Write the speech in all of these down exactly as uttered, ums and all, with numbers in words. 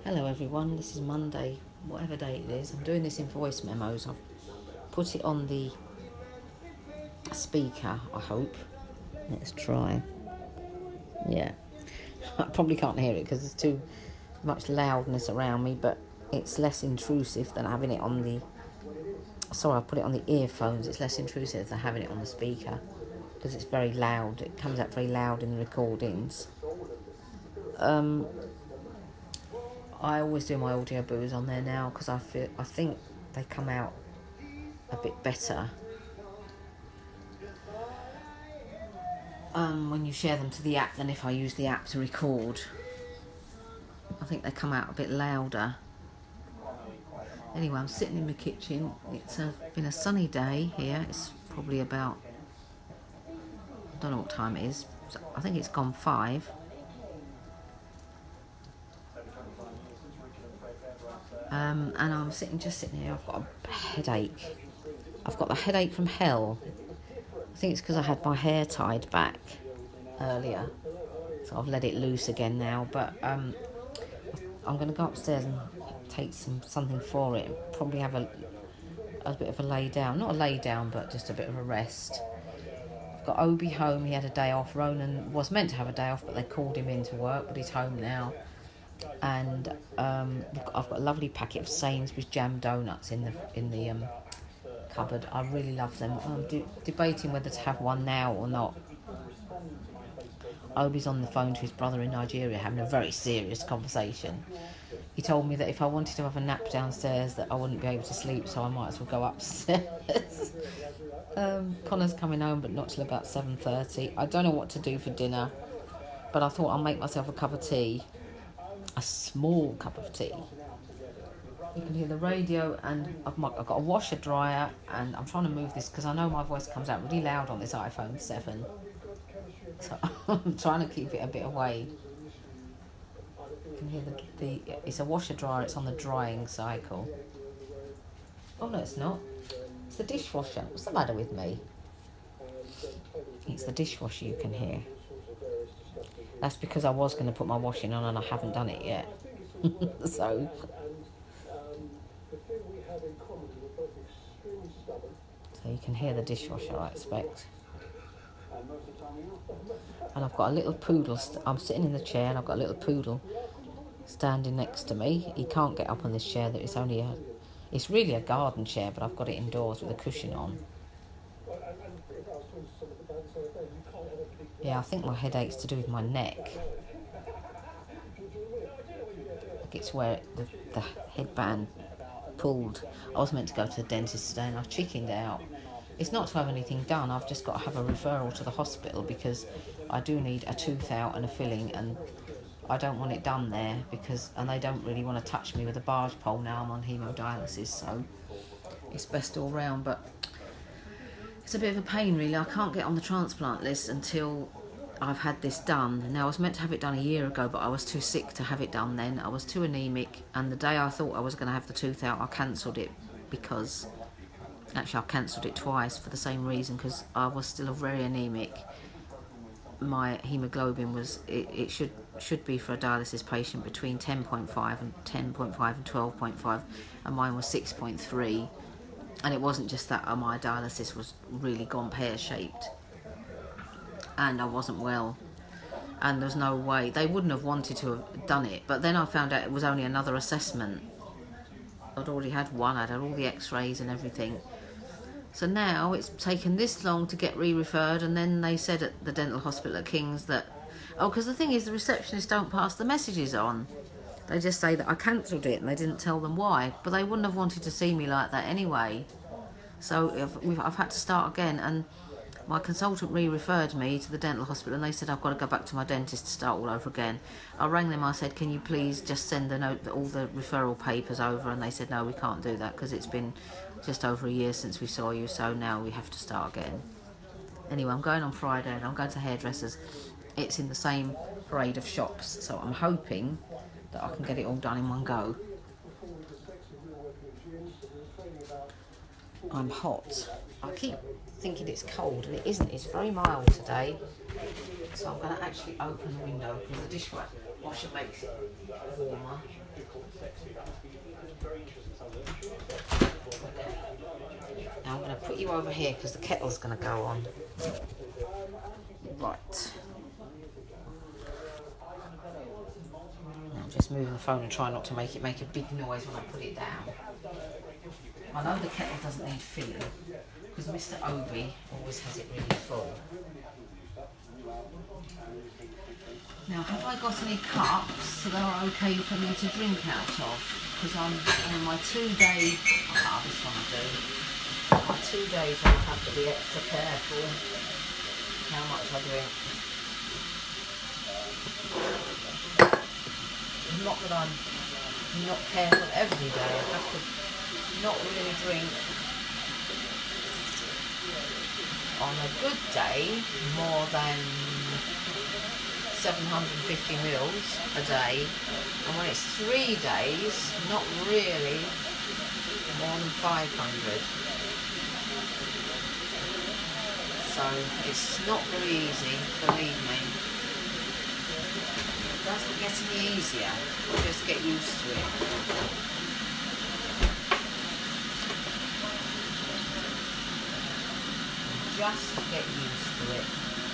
Hello everyone, this is Monday, whatever day it is. I'm doing this in voice memos. I've put it on the speaker, I hope. Let's try. Yeah, I probably can't hear it because there's too much loudness around me, but it's less intrusive than having it on the... Sorry, I put it on the earphones. It's less intrusive than having it on the speaker because it's very loud. It comes out very loud in the recordings. Um... I always do my audio boos on there now because I feel I think they come out a bit better um, when you share them to the app than if I use the app to record. I think they come out a bit louder. Anyway, I'm sitting in my kitchen. It's a, been a sunny day here. It's probably about, I don't know what time it is. I think it's gone five. Um, and I'm sitting, just sitting here. I've got a headache. I've got the headache from hell. I think it's because I had my hair tied back earlier, so I've let it loose again now. But um, I'm going to go upstairs and take some something for it. Probably have a a bit of a lay down, not a lay down, but just a bit of a rest. I've got Obi home. He had a day off. Ronan was meant to have a day off, but they called him into work. But he's home now. And um, I've got a lovely packet of Sainsbury's jam donuts in the in the um, cupboard. I really love them. I'm de- debating whether to have one now or not. Obi's on the phone to his brother in Nigeria having a very serious conversation. He told me that if I wanted to have a nap downstairs that I wouldn't be able to sleep, so I might as well go upstairs. um, Connor's coming home but not till about seven thirty. I don't know what to do for dinner, but I thought I'll make myself a cup of tea. A small cup of tea. You can hear the radio, and I've, I've got a washer dryer, and I'm trying to move this because I know my voice comes out really loud on this iPhone seven, so I'm trying to keep it a bit away. You can hear the, the it's a washer dryer. It's on the drying cycle. Oh no, it's not. It's the dishwasher. What's the matter with me? It's the dishwasher you can hear. That's because I was going to put my washing on and I haven't done it yet. so, so you can hear the dishwasher, I expect. And I've got a little poodle. St- I'm sitting in the chair and I've got a little poodle standing next to me. He can't get up on this chair. That it's only a, it's really a garden chair, but I've got it indoors with a cushion on. Yeah, I think my headache's to do with my neck. Like it's where the, the headband pulled. I was meant to go to the dentist today and I've chickened out. It's not to have anything done. I've just got to have a referral to the hospital because I do need a tooth out and a filling, and I don't want it done there because, and they don't really want to touch me with a barge pole now I'm on haemodialysis, so it's best all round. But it's a bit of a pain really. I can't get on the transplant list until I've had this done. Now I was meant to have it done a year ago, but I was too sick to have it done then. I was too anaemic, and the day I thought I was going to have the tooth out, I cancelled it because, actually I cancelled it twice for the same reason, because I was still very anaemic. My haemoglobin was, it, it should should be for a dialysis patient between ten point five and ten point five and twelve point five, and mine was six point three. And it wasn't just that, oh, my dialysis was really gone pear-shaped. And I wasn't well. And there's no way. They wouldn't have wanted to have done it. But then I found out it was only another assessment. I'd already had one. I'd had all the x-rays and everything. So now it's taken this long to get re-referred. And then they said at the dental hospital at King's that... Oh, because the thing is, the receptionists don't pass the messages on. They just say that I cancelled it and they didn't tell them why. But they wouldn't have wanted to see me like that anyway. So I've, we've, I've had to start again. And my consultant re-referred me to the dental hospital and they said I've got to go back to my dentist to start all over again. I rang them, I said, can you please just send the note, all the referral papers over? And they said, no, we can't do that because it's been just over a year since we saw you, so now we have to start again. Anyway, I'm going on Friday and I'm going to hairdressers. It's in the same parade of shops, so I'm hoping that I can get it all done in one go. I'm hot. I keep thinking it's cold and it isn't. It's very mild today. So I'm going to actually open the window because the dishwasher makes it warmer. Now I'm going to put you over here because the kettle's going to go on. Right. Now I'm just moving the phone and trying not to make it make a big noise when I put it down. I know the kettle doesn't need filling because Mister Obi always has it really full. Now, have I got any cups that are okay for me to drink out of? Because I'm on my two day, ah, this one I do. My two days I have to be extra careful how much I drink. Not that I'm not careful every day, I have to not really drink on a good day more than seven hundred fifty mils a day, and when it's three days, not really more than five hundred. So it's not very easy, believe me. It doesn't get any easier, you just get used to it. Just get used to it.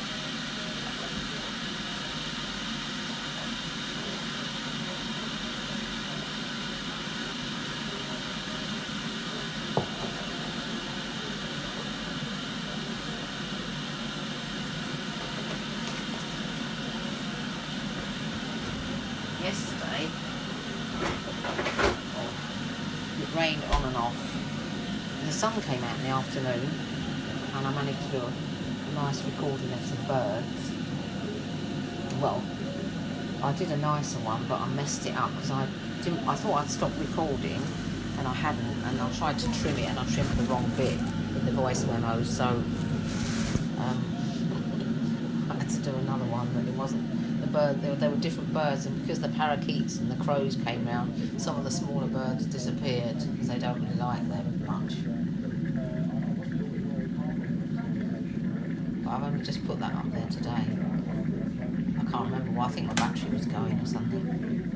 Yesterday, it rained on and off. The sun came out in the afternoon, and I managed to do a nice recording of some birds. Well, I did a nicer one, but I messed it up because I didn't. I thought I'd stop recording, and I hadn't. And I tried to trim it, and I trimmed the wrong bit in the voice memos. So um, I had to do another one, but it wasn't. Bird, there, there were different birds, and because the parakeets and the crows came round, some of the smaller birds disappeared because they don't really like them much. But I've only just put that up there today. I can't remember why. I think my battery was going or something.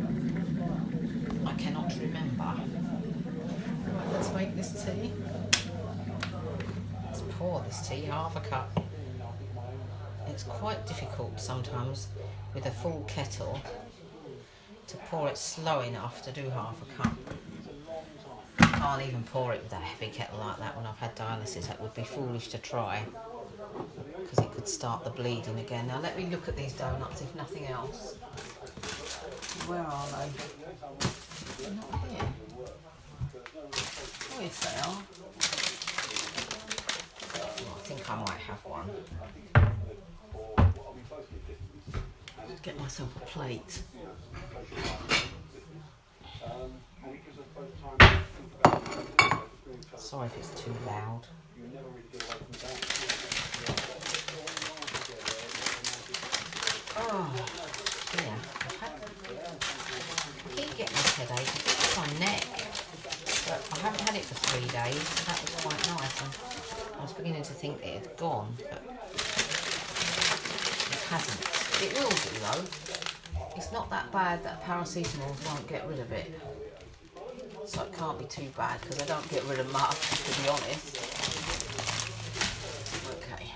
I cannot remember. Right, let's make this tea. Let's pour this tea, half a cup. It's quite difficult sometimes with a full kettle to pour it slow enough to do half a cup. I can't even pour it with a heavy kettle like that when I've had dialysis. That would be foolish to try because it could start the bleeding again. Now let me look at these donuts if nothing else. Where are they? They're not here. Oh yes they are. Oh, I think I might have one. Get myself a plate. Sorry if it's too loud. Oh, yeah. I've had, I keep getting this headache. It's my neck. But I haven't had it for three days, so that was quite nice. And I was beginning to think it had gone, but it hasn't. It will do though. It's not that bad that paracetamol won't get rid of it. So it can't be too bad because I don't get rid of much, to be honest. Okay.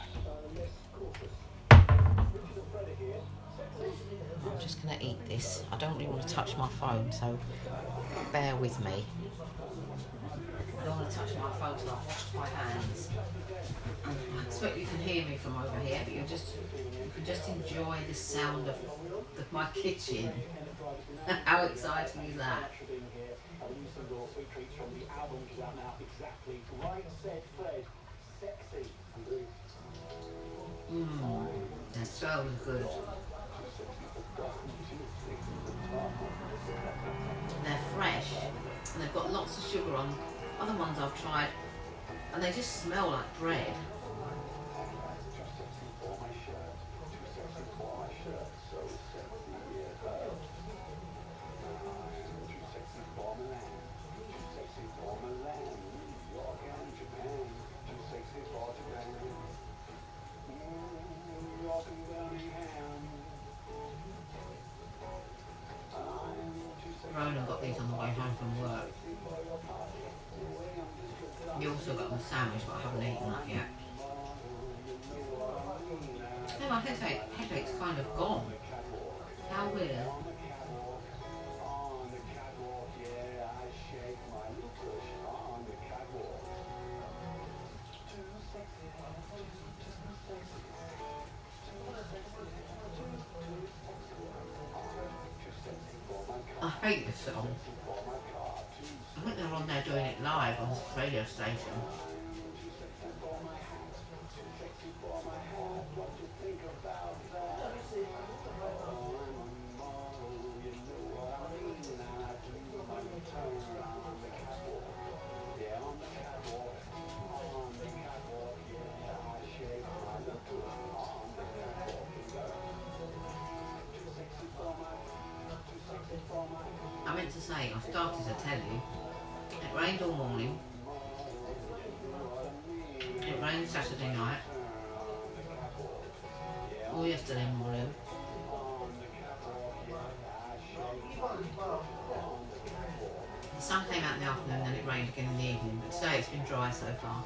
I'm just going to eat this. I don't really want to touch my phone, so bear with me. I don't want to touch my phone till I've washed my hands. I expect you can hear me from over here, but you just you can just enjoy the sound of the, my kitchen. How exciting is that? Mmm, they're so good. They're fresh and they've got lots of sugar on. Other ones I've tried and they just smell like bread. Rona and got these on the way home from work. You also got the sandwich, but I haven't eaten that yet. No, my headache, headache's kind of gone. How weird. I hate this song. I think they're on there doing it live on the radio station. I meant to say, I started to tell you, it rained all morning, it rained Saturday night, all yesterday morning, the sun came out in the afternoon and then it rained again in the evening, but today it's been dry so far.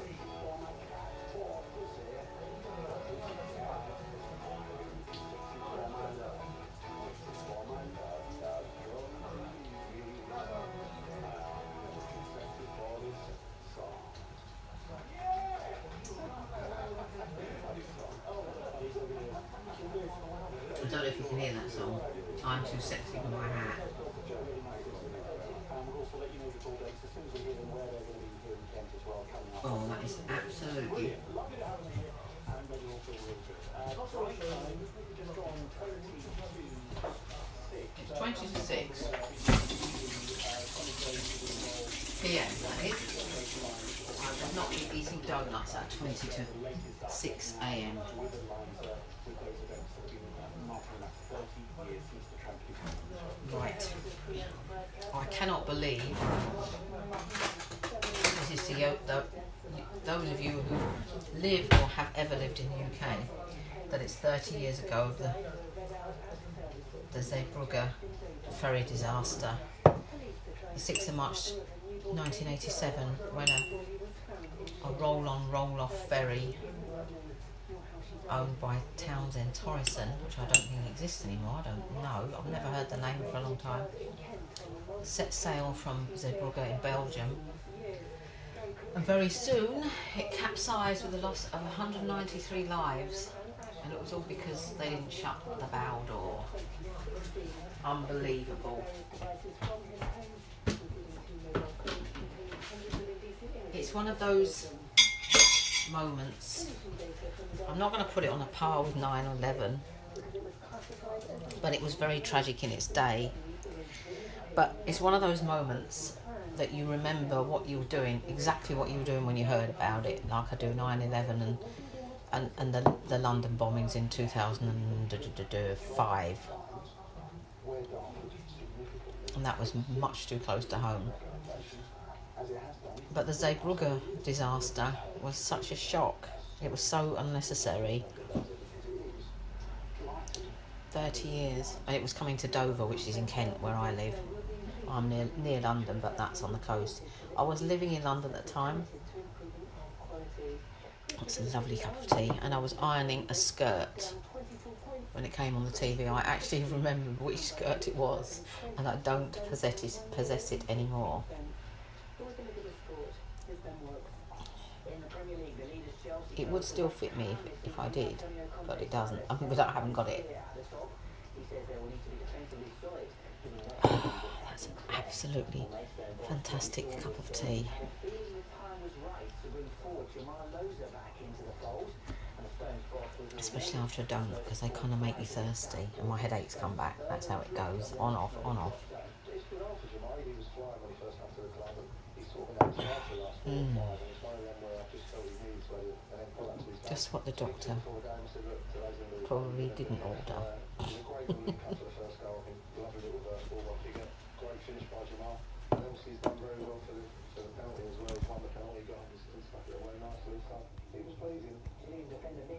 I don't know if you can hear that song, I'm Too Sexy for My Hat. Oh, that is absolutely... It's twenty to six p m, that is. I will not be eating donuts at twenty to six a m Right. I cannot believe this is to you, the, those of you who live or have ever lived in the U K, that it's thirty years ago of the, the Zeebrugge ferry disaster. The sixth of March nineteen eighty-seven, when a, a roll-on, roll-off ferry owned by Townsend Torrison, which I don't think exists anymore, I don't know, I've never heard the name for a long time, set sail from Zeebrugge in Belgium, and very soon it capsized with the loss of one hundred ninety-three lives, and it was all because they didn't shut the bow door. Unbelievable. It's one of those moments, I'm not going to put it on a par with nine eleven, but it was very tragic in its day, but it's one of those moments that you remember what you were doing, exactly what you were doing when you heard about it, like I do nine eleven and and, and the, the London bombings in two thousand five, and that was much too close to home. But the Zeebrugge disaster was such a shock. It was so unnecessary. thirty years. And it was coming to Dover, which is in Kent, where I live. I'm near, near London, but that's on the coast. I was living in London at the time. It's a lovely cup of tea. And I was ironing a skirt when it came on the T V. I actually remember which skirt it was, and I don't possess it, possess it anymore. It would still fit me if, if I did, but it doesn't. I mean, but I haven't got it. That's an absolutely fantastic cup of tea. Especially after a donut, because they kind of make you thirsty, and my headaches come back. That's how it goes, on off, on off. Mm. Just what the doctor probably didn't order.